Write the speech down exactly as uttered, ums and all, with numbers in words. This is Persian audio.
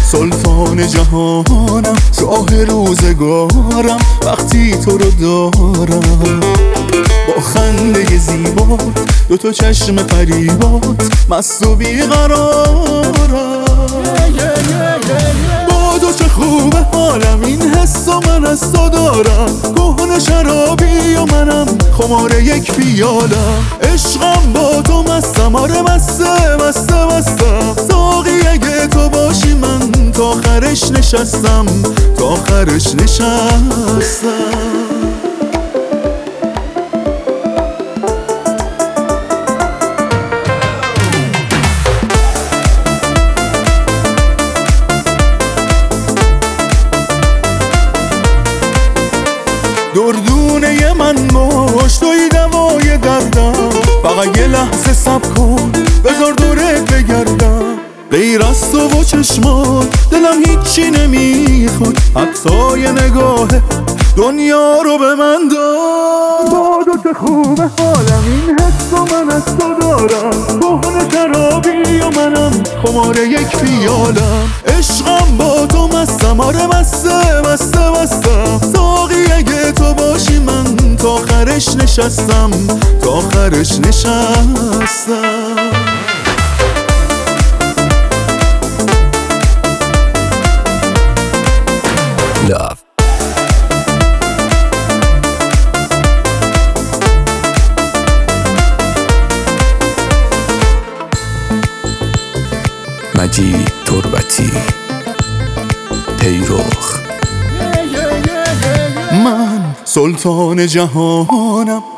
سلطان جهانم، شاه روزگارم وقتی تو رو دارم. با خنده زیبات، دو تا چشم پریبات، مست و بیقرارم. با تو چه خوبه حالم، این حس و من از تو دارم. کهنه شرابی و منم خمار یک پیالم. عشقم با تو مستم، آره مسته مسته مستم. ساقی اگه تو باشی من تا آخرش نشستم، تا آخرش نشستم. دردونه من باش، توی دوای دردم. فقط یه لحظه صبر کن، بذار دورت بگردم. غیر از تو و چشمات دلم هیچی نمیخواد، حتی یه نگاه دنیا رو به من داد. با دو چه خوبه حالم، این حس و من از تو دارم. کهنه شرابی و منم خمار یک پیالم. عشقم با تو مستم، آره مسته مسته مستم. ساقی اگه تو باشی من تا آخرش نشستم، تا آخرش نشستم. Love. مجید تربتی، پیروخ. من سلطان جهانم،